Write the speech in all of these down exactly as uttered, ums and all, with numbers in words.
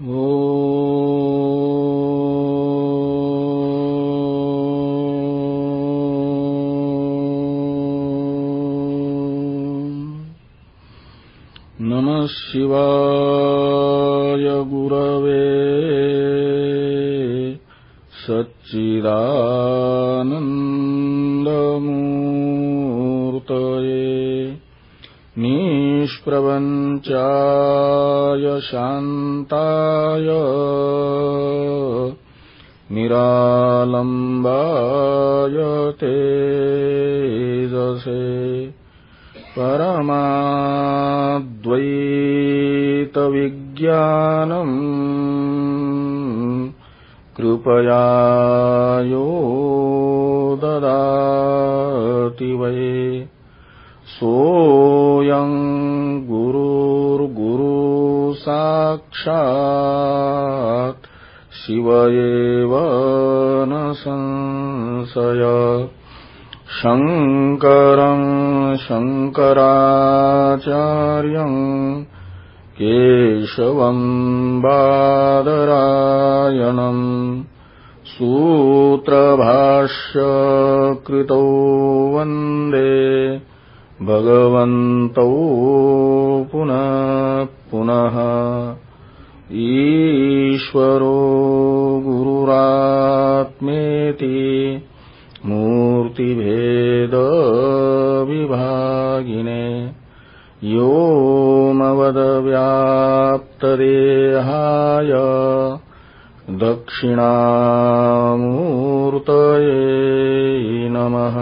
नमः शिवाय गुरवे सच्चिदानन्दमूर्तये निष्प्रपञ्चाय शान्ताय निरालम्बाय तेजसे परमाद्वैतविज्ञानम् कृपया यो ददाति वै सोऽयं गुरुर्गुरु साक्षात् शिव एव न संशय शङ्करं शङ्कराचार्यं केशवं बादरायणं सूत्रभाष्य कृतौ वन्दे भगवन्तौ पुनः पुनः ईश्वरो गुरुरात्मेति मूर्तिभेद विभागिने व्योमवद्व्याप्तदेहाय दक्षिणामूर्तये नमः।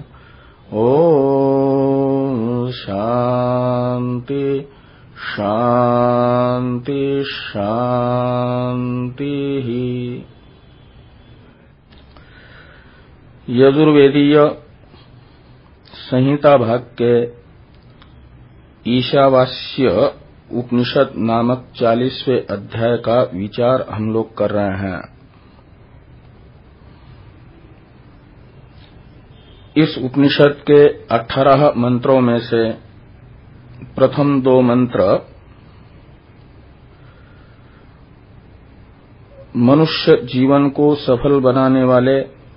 ॐ शान्ति शान्ति शान्तिः। यजुर्वेदीय संहिता भाग के ईशावास्य उपनिषद नामक चालीसवें अध्याय का विचार हम लोग कर रहे हैं। इस उपनिषद के अठारह मंत्रों में से प्रथम दो मंत्र मनुष्य जीवन को सफल बनाने वाले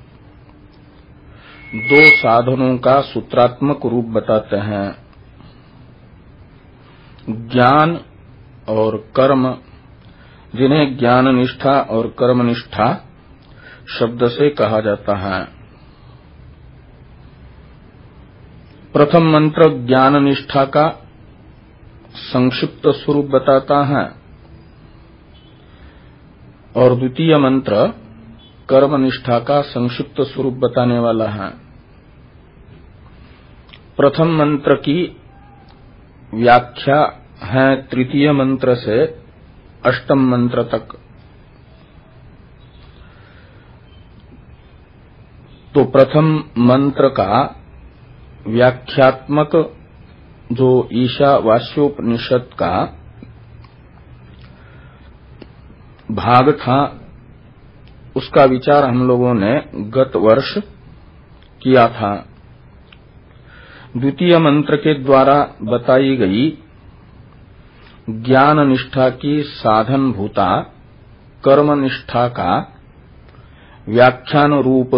दो साधनों का सूत्रात्मक रूप बताते हैं, ज्ञान और कर्म, जिन्हें ज्ञान निष्ठा और कर्म निष्ठा शब्द से कहा जाता है। प्रथम मंत्र ज्ञान निष्ठा का संक्षिप्त स्वरूप बताता है और द्वितीय मंत्र कर्म निष्ठा का संक्षिप्त स्वरूप बताने वाला है। प्रथम मंत्र की व्याख्या है तृतीय मंत्र से अष्टम मंत्र तक। तो प्रथम मंत्र का व्याख्यात्मक जो ईशावास्योपनिषद का भाग था, उसका विचार हम लोगों ने गत वर्ष किया था। द्वितीय मंत्र के द्वारा बताई गई ज्ञान निष्ठा की साधन भूता कर्म निष्ठा का व्याख्यान रूप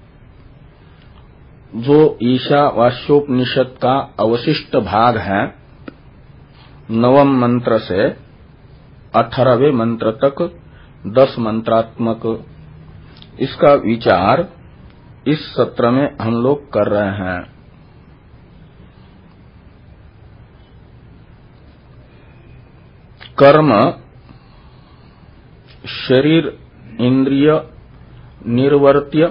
जो ईशावास्योपनिषद का अवशिष्ट भाग है, नवम मंत्र से अठारहवें मंत्र तक दस मंत्रात्मक, इसका विचार इस सत्र में हम लोग कर रहे हैं। कर्म शरीर इंद्रिय निर्वर्त्य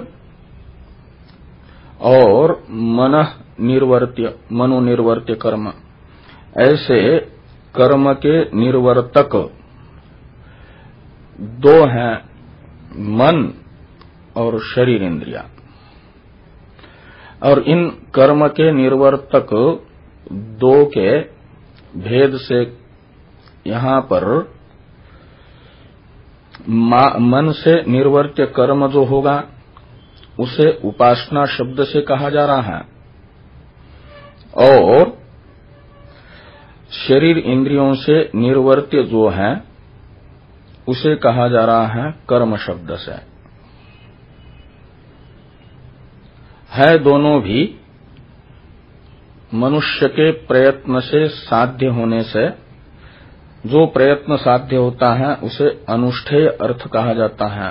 और मनः निर्वर्त्य मनोनिर्वर्त्य कर्म, ऐसे कर्म के निर्वर्तक दो हैं, मन और शरीर इंद्रिया। और इन कर्म के निर्वर्तक दो के भेद से यहाँ पर मन से निर्वर्त्य कर्म जो होगा उसे उपासना शब्द से कहा जा रहा है, और शरीर इंद्रियों से निर्वर्त्य जो है उसे कहा जा रहा है कर्म शब्द से। है दोनों भी मनुष्य के प्रयत्न से साध्य होने से, जो प्रयत्न साध्य होता है उसे अनुष्ठेय अर्थ कहा जाता है,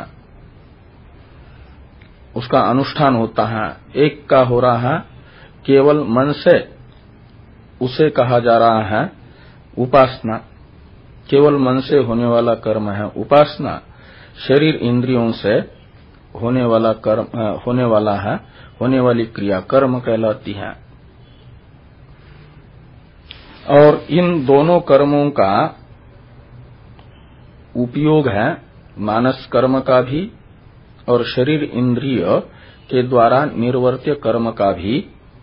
उसका अनुष्ठान होता है। एक का हो रहा है केवल मन से, उसे कहा जा रहा है उपासना। केवल मन से होने वाला कर्म है उपासना। शरीर इंद्रियों से होने वाला कर्म होने वाला है होने वाली क्रिया कर्म कहलाती है। और इन दोनों कर्मों का उपयोग है मानस कर्म का भी और शरीर इंद्रिय के द्वारा निर्वर्त्य कर्म का भी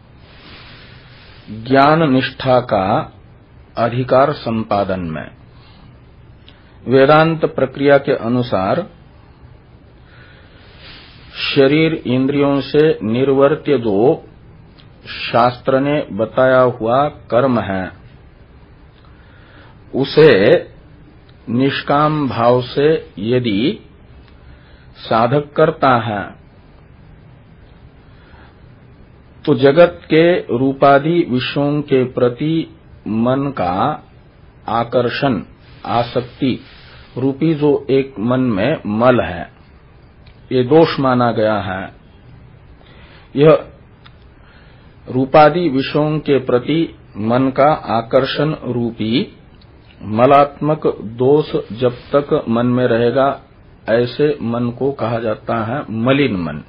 ज्ञान निष्ठा का अधिकार संपादन में। वेदांत प्रक्रिया के अनुसार शरीर इंद्रियों से निर्वर्त्य जो शास्त्र ने बताया हुआ कर्म है, उसे निष्काम भाव से यदि साधक करता है तो जगत के रूपादि विषयों के प्रति मन का आकर्षण, आसक्ति रूपी जो एक मन में मल है, ये दोष माना गया है। यह रूपादि विषयों के प्रति मन का आकर्षण रूपी मलात्मक दोष जब तक मन में रहेगा, ऐसे मन को कहा जाता है मलिन मन,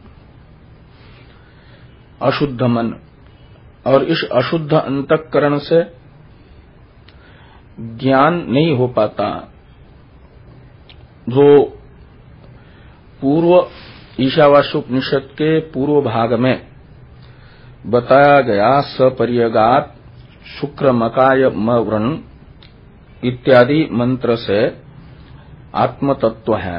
अशुद्ध मन। और इस अशुद्ध अंतःकरण से ज्ञान नहीं हो पाता। जो पूर्व ईशावास्योपनिषद के पूर्व भाग में बताया गया सपर्यगात शुक्रमकाय मवृण इत्यादि मंत्र से आत्मतत्व है,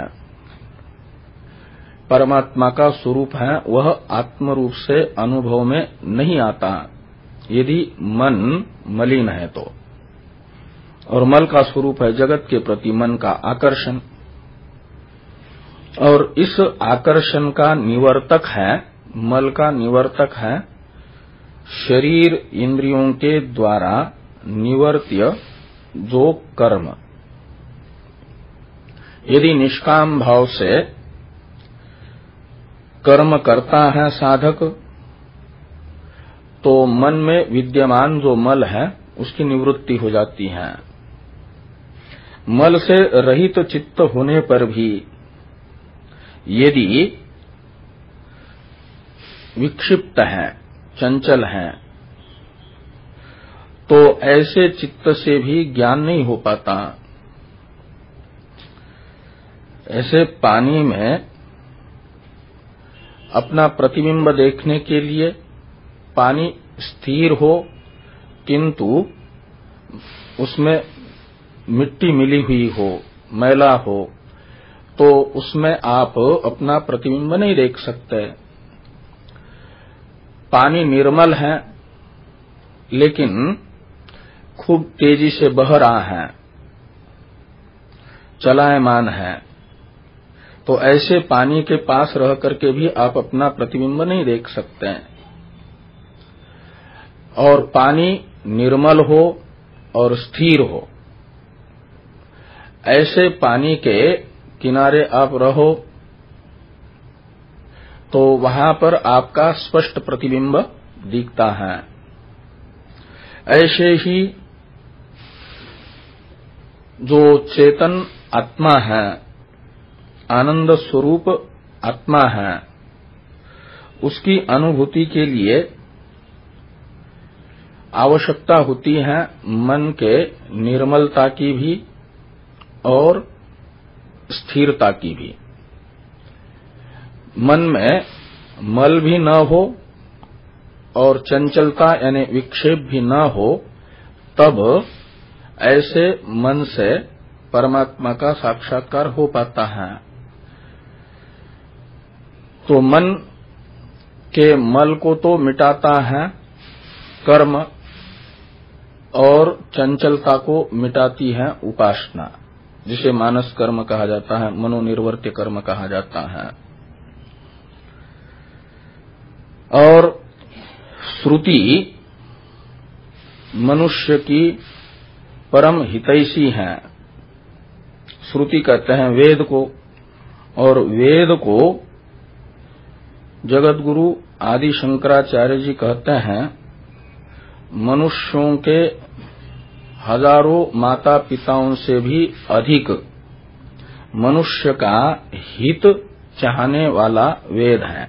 परमात्मा का स्वरूप है, वह आत्म रूप से अनुभव में नहीं आता यदि मन मलिन है तो। और मल का स्वरूप है जगत के प्रति मन का आकर्षण, और इस आकर्षण का निवर्तक है, मल का निवर्तक है शरीर इंद्रियों के द्वारा निवर्त्य जो कर्म। यदि निष्काम भाव से कर्म करता है साधक, तो मन में विद्यमान जो मल है उसकी निवृत्ति हो जाती है। मल से रहित चित्त होने पर भी यदि विक्षिप्त है, चंचल है, तो ऐसे चित्त से भी ज्ञान नहीं हो पाता। ऐसे पानी में अपना प्रतिबिंब देखने के लिए पानी स्थिर हो, किंतु उसमें मिट्टी मिली हुई हो, मैला हो, तो उसमें आप अपना प्रतिबिंब नहीं देख सकते। पानी निर्मल है लेकिन खूब तेजी से बह रहा है, चलायमान है, तो ऐसे पानी के पास रह करके भी आप अपना प्रतिबिंब नहीं देख सकते। और पानी निर्मल हो और स्थिर हो, ऐसे पानी के किनारे आप रहो तो वहां पर आपका स्पष्ट प्रतिबिंब दिखता है। ऐसे ही जो चेतन आत्मा है, आनंद स्वरूप आत्मा है, उसकी अनुभूति के लिए आवश्यकता होती है मन के निर्मलता की भी और स्थिरता की भी। मन में मल भी न हो और चंचलता यानी विक्षेप भी न हो, तब ऐसे मन से परमात्मा का साक्षात्कार हो पाता है। तो मन के मल को तो मिटाता है कर्म, और चंचलता को मिटाती है उपासना। जिसे मानस कर्म कहा जाता है, मनोनिर्वर्त्य कर्म कहा जाता है। और श्रुति मनुष्य की परम हितैषी है। श्रुति कहते हैं वेद को, और वेद को जगतगुरु आदि शंकराचार्य जी कहते हैं मनुष्यों के हजारों माता पिताओं से भी अधिक मनुष्य का हित चाहने वाला वेद है।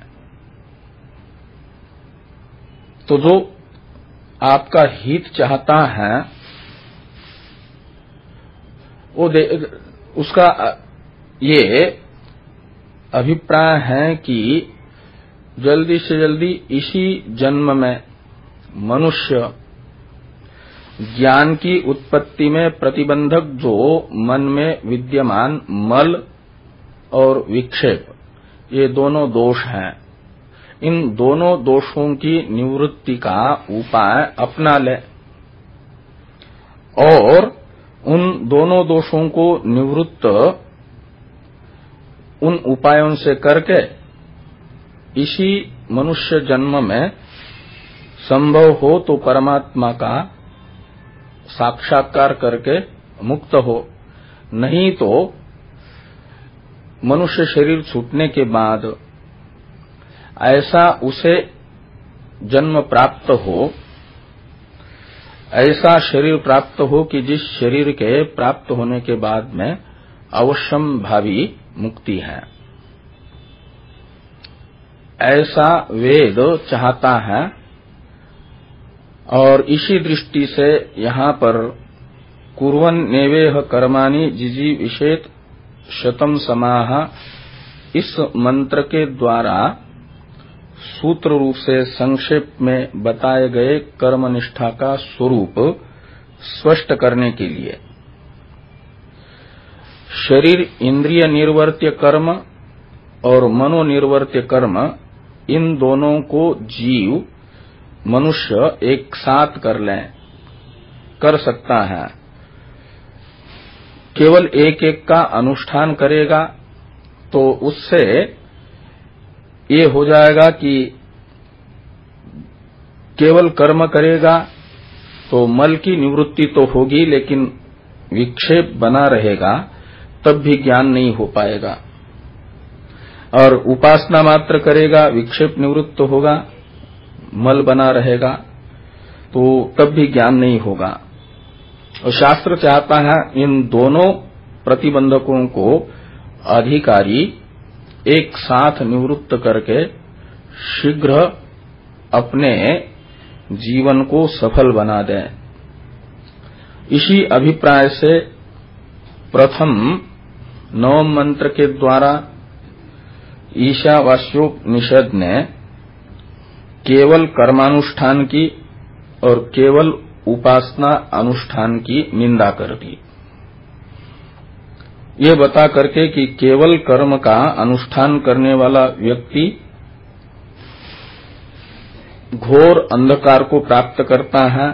तो जो आपका हित चाहता है वो उसका ये अभिप्राय है कि जल्दी से जल्दी इसी जन्म में मनुष्य ज्ञान की उत्पत्ति में प्रतिबंधक जो मन में विद्यमान मल और विक्षेप, ये दोनों दोष हैं, इन दोनों दोषों की निवृत्ति का उपाय अपना ले और उन दोनों दोषों को निवृत्त उन उपायों से करके इसी मनुष्य जन्म में संभव हो तो परमात्मा का साक्षात्कार करके मुक्त हो, नहीं तो मनुष्य शरीर छूटने के बाद ऐसा उसे जन्म प्राप्त हो, ऐसा शरीर प्राप्त हो कि जिस शरीर के प्राप्त होने के बाद में अवश्यम भावी मुक्ति है, ऐसा वेद चाहता है। और इसी दृष्टि से यहाँ पर कुर्वन् नेवेह कर्माणि जिजीविषेत् शतम समाह, इस मंत्र के द्वारा सूत्र रूप से संक्षेप में बताए गए कर्मनिष्ठा का स्वरूप स्पष्ट करने के लिए शरीर इंद्रिय निर्वर्त्य कर्म और मनोनिर्वर्त्य कर्म, इन दोनों को जीव मनुष्य एक साथ कर ले कर सकता है। केवल एक एक का अनुष्ठान करेगा तो उससे ये हो जाएगा कि केवल कर्म करेगा तो मल की निवृत्ति तो होगी, लेकिन विक्षेप बना रहेगा, तब भी ज्ञान नहीं हो पाएगा। और उपासना मात्र करेगा, विक्षेप निवृत्त होगा, मल बना रहेगा, तो तब भी ज्ञान नहीं होगा। और शास्त्र चाहता है इन दोनों प्रतिबंधकों को अधिकारी एक साथ निवृत्त करके शीघ्र अपने जीवन को सफल बना दे। इसी अभिप्राय से प्रथम नवम मंत्र के द्वारा ईशावास्योपनिषद ने केवल कर्मानुष्ठान की और केवल उपासना अनुष्ठान की निंदा कर दी, ये बता करके कि केवल कर्म का अनुष्ठान करने वाला व्यक्ति घोर अंधकार को प्राप्त करता है,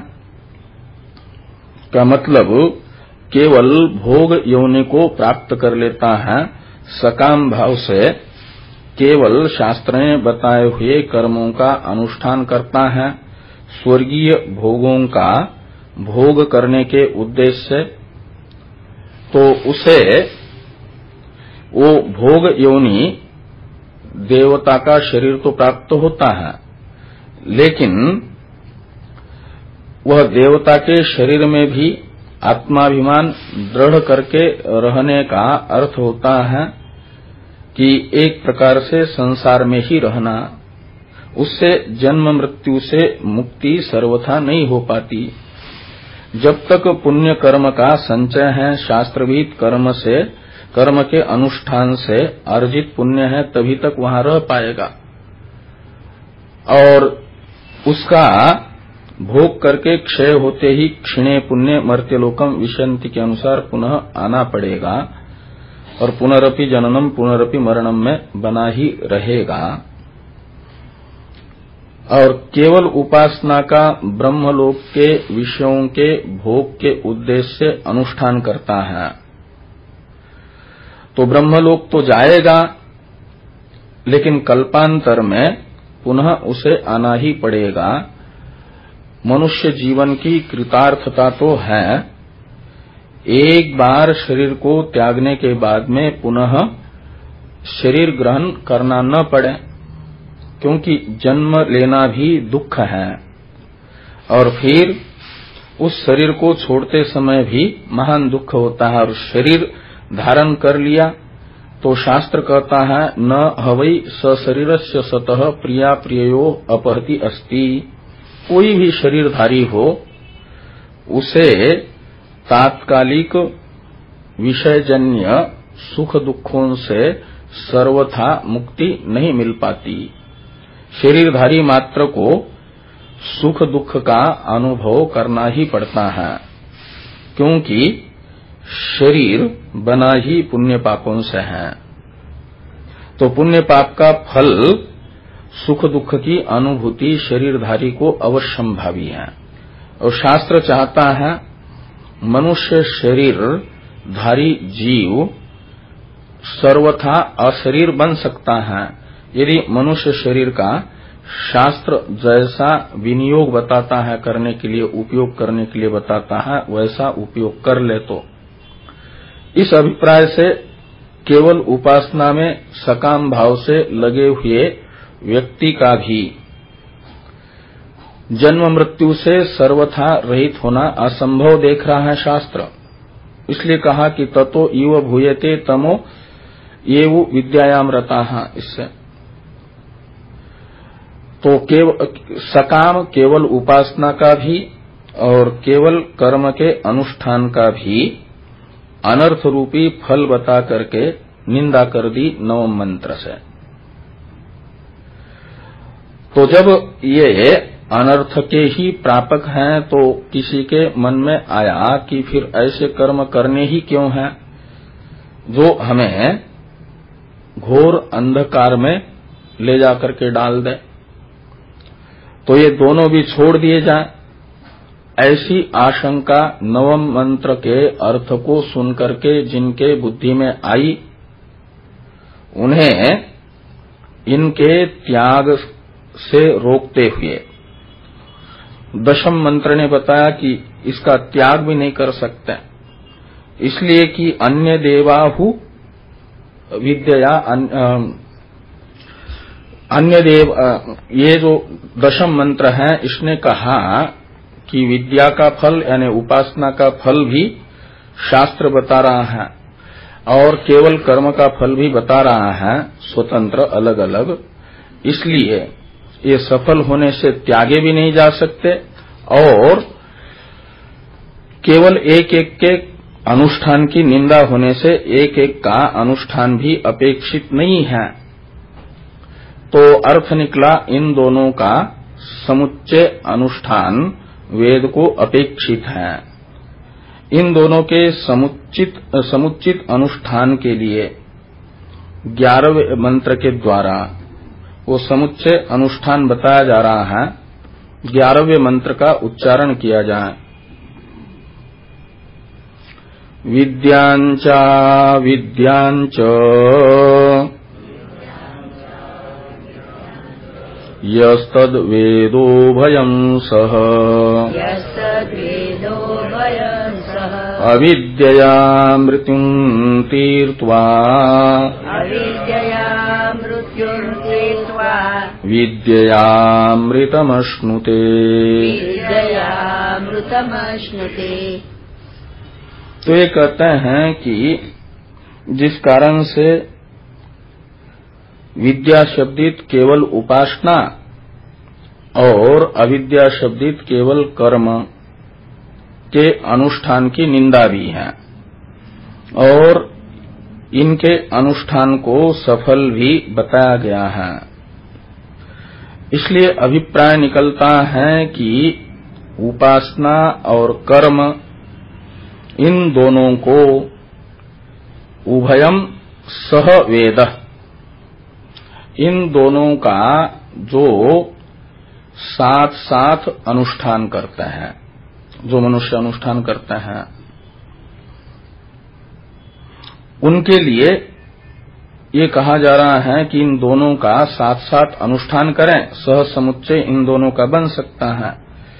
का मतलब केवल भोग योनि को प्राप्त कर लेता है। सकाम भाव से केवल शास्त्र में बताए हुए कर्मों का अनुष्ठान करता है, स्वर्गीय भोगों का भोग करने के उद्देश्य से, तो उसे वो भोग योनि देवता का शरीर तो प्राप्त होता है, लेकिन वह देवता के शरीर में भी आत्माभिमान दृढ़ करके रहने का अर्थ होता है कि एक प्रकार से संसार में ही रहना, उससे जन्म मृत्यु से मुक्ति सर्वथा नहीं हो पाती। जब तक पुण्य कर्म का संचय है, शास्त्रविहित कर्म से, कर्म के अनुष्ठान से अर्जित पुण्य है, तभी तक वहां रह पाएगा। और उसका भोग करके क्षय होते ही क्षिणे पुण्य मर्त्यलोकम विशंति के अनुसार पुनः आना पड़ेगा और पुनरपि जननम पुनरपि मरणम में बना ही रहेगा। और केवल उपासना का ब्रह्मलोक के विषयों के भोग के उद्देश्य से अनुष्ठान करता है, तो ब्रह्मलोक तो जाएगा, लेकिन कल्पांतर में पुनः उसे आना ही पड़ेगा। मनुष्य जीवन की कृतार्थता तो है, एक बार शरीर को त्यागने के बाद में पुनः शरीर ग्रहण करना न पड़े, क्योंकि जन्म लेना भी दुख है और फिर उस शरीर को छोड़ते समय भी महान दुख होता है। और शरीर धारण कर लिया तो शास्त्र कहता है न हवै सशरीरस्य सतः प्रिया प्रियो अपहति अस्ति। कोई भी शरीरधारी हो उसे तात्कालिक विषयजन्य सुख दुखों से सर्वथा मुक्ति नहीं मिल पाती। शरीरधारी मात्र को सुख दुख का अनुभव करना ही पड़ता है, क्योंकि शरीर बना ही पुण्य पापों से है। तो पुण्य पाप का फल सुख दुख की अनुभूति शरीरधारी को अवश्यंभावी है। और शास्त्र चाहता है मनुष्य शरीरधारी जीव सर्वथा अशरीर बन सकता है यदि मनुष्य शरीर का शास्त्र जैसा विनियोग बताता है करने के लिए, उपयोग करने के लिए बताता है, वैसा उपयोग कर ले तो। इस अभिप्राय से केवल उपासना में सकाम भाव से लगे हुए व्यक्ति का भी जन्म मृत्यु से सर्वथा रहित होना असंभव देख रहा है शास्त्र। इसलिए कहा कि ततो इव भूयते तमो येवु विद्यायाम रताः। इससे तो केवल सकाम केवल उपासना का भी और केवल कर्म के अनुष्ठान का भी अनर्थ रूपी फल बता करके निंदा कर दी नवम मंत्र से। तो जब ये अनर्थ के ही प्रापक हैं तो किसी के मन में आया कि फिर ऐसे कर्म करने ही क्यों हैं जो हमें घोर अंधकार में ले जाकर के डाल दे, तो ये दोनों भी छोड़ दिए जाएं। ऐसी आशंका नवम मंत्र के अर्थ को सुनकर के जिनके बुद्धि में आई, उन्हें इनके त्याग से रोकते हुए दशम मंत्र ने बताया कि इसका त्याग भी नहीं कर सकते, इसलिए कि अन्य देवाहु विद्या अन्य देव ये जो दशम मंत्र है इसने कहा कि विद्या का फल यानी उपासना का फल भी शास्त्र बता रहा है और केवल कर्म का फल भी बता रहा है, स्वतंत्र अलग अलग। इसलिए ये सफल होने से त्यागे भी नहीं जा सकते और केवल एक एक के अनुष्ठान की निंदा होने से एक एक का अनुष्ठान भी अपेक्षित नहीं है। तो अर्थ निकला इन दोनों का समुच्चय अनुष्ठान वेद को अपेक्षित है। इन दोनों के समुचित समुचित अनुष्ठान के लिए ग्यारहवें मंत्र के द्वारा वो समुच्चय अनुष्ठान बताया जा रहा है। ग्यारहवें मंत्र का उच्चारण किया जाए। विद्यांचा विद्यांच यस्तद्वेदो भयं सह अविद्यया मृत्युं तीर्त्वा विद्ययामृतमश्नुते। तो ये कहते हैं कि जिस कारण से विद्या शब्दित केवल उपासना और अविद्या शब्दित केवल कर्म के अनुष्ठान की निंदा भी है और इनके अनुष्ठान को सफल भी बताया गया है। इसलिए अभिप्राय निकलता है कि उपासना और कर्म इन दोनों को उभयम सह वेद, इन दोनों का जो साथ साथ अनुष्ठान करते हैं, जो मनुष्य अनुष्ठान करते हैं, उनके लिए ये कहा जा रहा है कि इन दोनों का साथ साथ अनुष्ठान करें, सह समुच्चय इन दोनों का बन सकता है।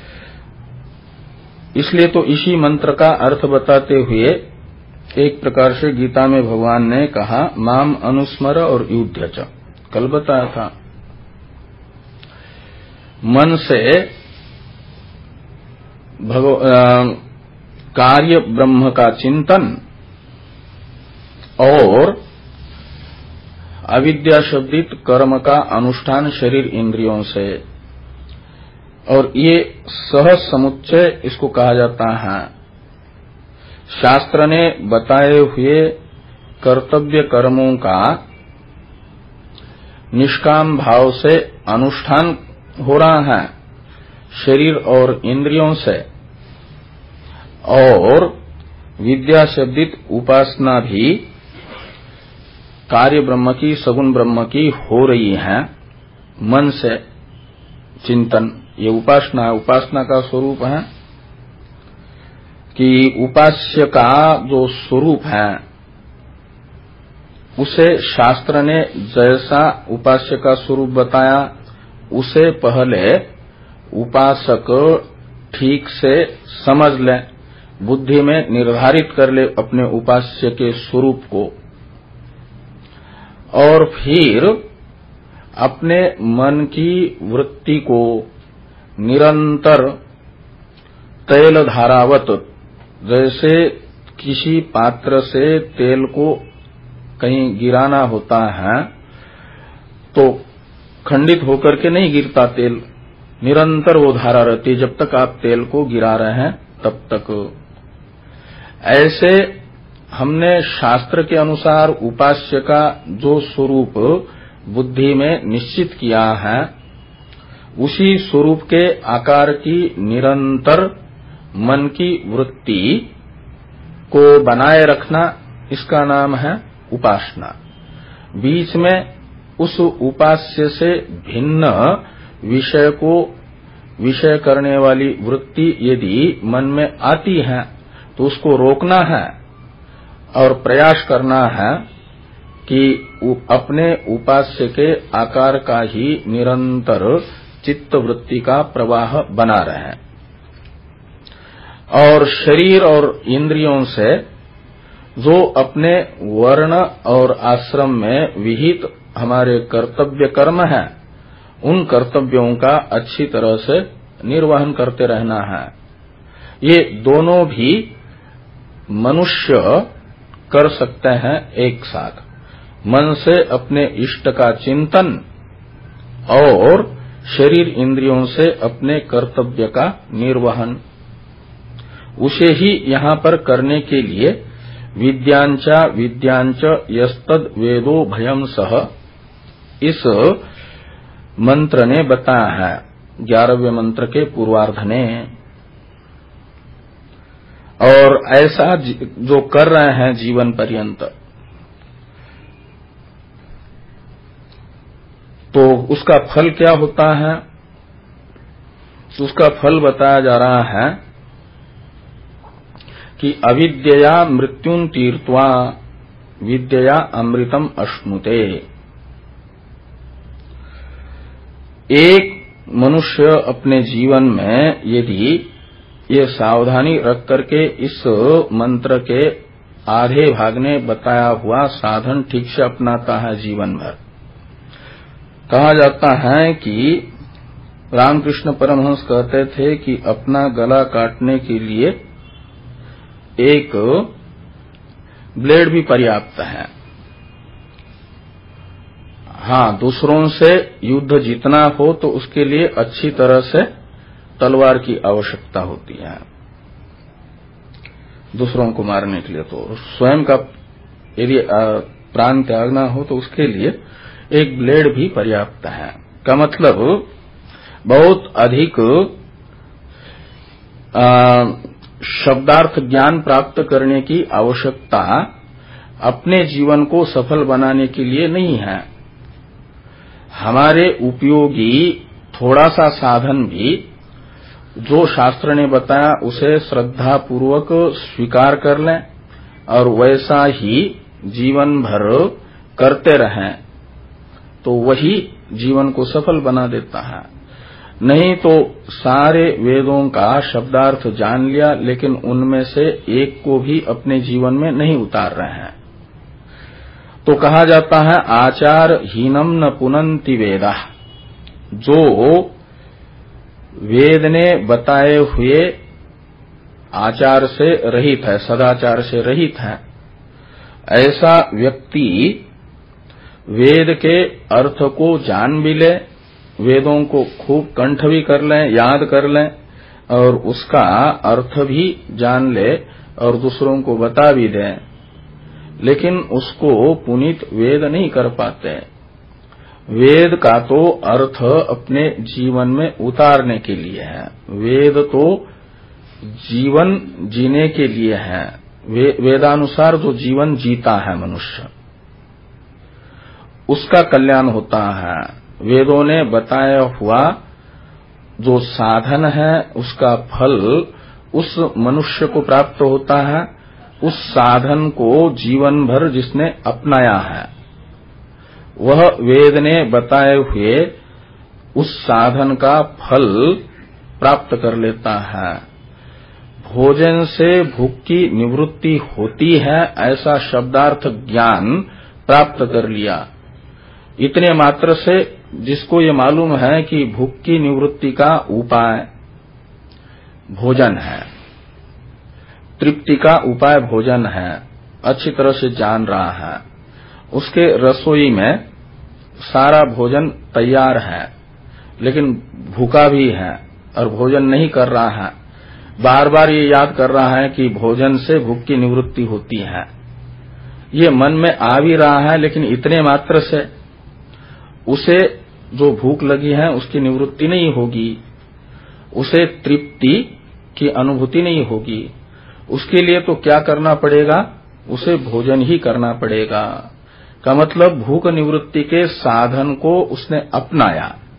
इसलिए तो इसी मंत्र का अर्थ बताते हुए एक प्रकार से गीता में भगवान ने कहा माम अनुस्मर और युध्य च, कल बताया था। मन से भगव कार्य ब्रह्म का चिंतन और अविद्या शब्दित कर्म का अनुष्ठान शरीर इंद्रियों से, और ये सहज समुच्चय इसको कहा जाता है। शास्त्र ने बताए हुए कर्तव्य कर्मों का निष्काम भाव से अनुष्ठान हो रहा है शरीर और इंद्रियों से, और विद्या शब्दित उपासना भी कार्य ब्रह्म की सगुण ब्रह्म की हो रही है मन से चिंतन। ये उपासना है। उपासना का स्वरूप है कि उपास्य का जो स्वरूप है उसे शास्त्र ने जैसा उपास्य का स्वरूप बताया उसे पहले उपासक ठीक से समझ ले, बुद्धि में निर्धारित कर ले अपने उपास्य के स्वरूप को, और फिर अपने मन की वृत्ति को निरंतर तेल धारावत, जैसे किसी पात्र से तेल को कहीं गिराना होता है तो खंडित होकर के नहीं गिरता तेल, निरंतर वो धारा रहती है जब तक आप तेल को गिरा रहे हैं तब तक। ऐसे हमने शास्त्र के अनुसार उपास्य का जो स्वरूप बुद्धि में निश्चित किया है उसी स्वरूप के आकार की निरंतर मन की वृत्ति को बनाए रखना, इसका नाम है उपासना। बीच में उस उपास्य से भिन्न विषय को विषय करने वाली वृत्ति यदि मन में आती है तो उसको रोकना है और प्रयास करना है कि अपने उपास्य के आकार का ही निरंतर चित्त वृत्ति का प्रवाह बना रहे, और शरीर और इंद्रियों से जो अपने वर्ण और आश्रम में विहित हमारे कर्तव्य कर्म हैं उन कर्तव्यों का अच्छी तरह से निर्वहन करते रहना है। ये दोनों भी मनुष्य कर सकते हैं एक साथ, मन से अपने इष्ट का चिंतन और शरीर इंद्रियों से अपने कर्तव्य का निर्वहन। उसे ही यहाँ पर करने के लिए विद्यांचा विद्यांच यस्तद वेदो भयम सह इस मंत्र ने बताया है, ग्यारहवें मंत्र के पूर्वार्ध ने। और ऐसा जो कर रहे हैं जीवन पर्यंत तो उसका फल क्या होता है, उसका फल बताया जा रहा है कि अविद्यया मृत्युन तीर्त्वा विद्यया अमृतम अश्नुते। एक मनुष्य अपने जीवन में यदि ये सावधानी रख करके इस मंत्र के आधे भाग ने बताया हुआ साधन ठीक से अपनाता है जीवन भर, कहा जाता है कि रामकृष्ण परमहंस कहते थे कि अपना गला काटने के लिए एक ब्लेड भी पर्याप्त है। हाँ, दूसरों से युद्ध जीतना हो तो उसके लिए अच्छी तरह से तलवार की आवश्यकता होती है, दूसरों को मारने के लिए। तो स्वयं का यदि प्राण त्यागना हो तो उसके लिए एक ब्लेड भी पर्याप्त है। का मतलब बहुत अधिक शब्दार्थ ज्ञान प्राप्त करने की आवश्यकता अपने जीवन को सफल बनाने के लिए नहीं है। हमारे उपयोगी थोड़ा सा साधन भी जो शास्त्र ने बताया उसे श्रद्धा पूर्वक स्वीकार कर लें और वैसा ही जीवन भर करते रहें तो वही जीवन को सफल बना देता है। नहीं तो सारे वेदों का शब्दार्थ जान लिया लेकिन उनमें से एक को भी अपने जीवन में नहीं उतार रहे हैं तो कहा जाता है आचार हीनम न पुनंति वेदा। जो वेद ने बताए हुए आचार से रहित है, सदाचार से रहित है, ऐसा व्यक्ति वेद के अर्थ को जान भी ले, वेदों को खूब कंठ भी कर लें, याद कर लें और उसका अर्थ भी जान ले और दूसरों को बता भी दें, लेकिन उसको पुनीत वेद नहीं कर पाते। वेद का तो अर्थ अपने जीवन में उतारने के लिए है, वेद तो जीवन जीने के लिए है। वे, वेदानुसार जो जीवन जीता है मनुष्य उसका कल्याण होता है। वेदों ने बताया हुआ जो साधन है उसका फल उस मनुष्य को प्राप्त होता है। उस साधन को जीवन भर जिसने अपनाया है वह वेद ने बताए हुए उस साधन का फल प्राप्त कर लेता है। भोजन से भूख की निवृत्ति होती है ऐसा शब्दार्थ ज्ञान प्राप्त कर लिया। इतने मात्र से जिसको ये मालूम है कि भूख की निवृत्ति का उपाय भोजन है, तृप्ति का उपाय भोजन है, अच्छी तरह से जान रहा है, उसके रसोई में सारा भोजन तैयार है लेकिन भूखा भी है और भोजन नहीं कर रहा है, बार बार ये याद कर रहा है कि भोजन से भूख की निवृत्ति होती है, ये मन में आ भी रहा है लेकिन इतने मात्र से उसे जो भूख लगी है उसकी निवृत्ति नहीं होगी, उसे तृप्ति की अनुभूति नहीं होगी। उसके लिए तो क्या करना पड़ेगा, उसे भोजन ही करना पड़ेगा। का मतलब भूख निवृत्ति के साधन को उसने अपनाया।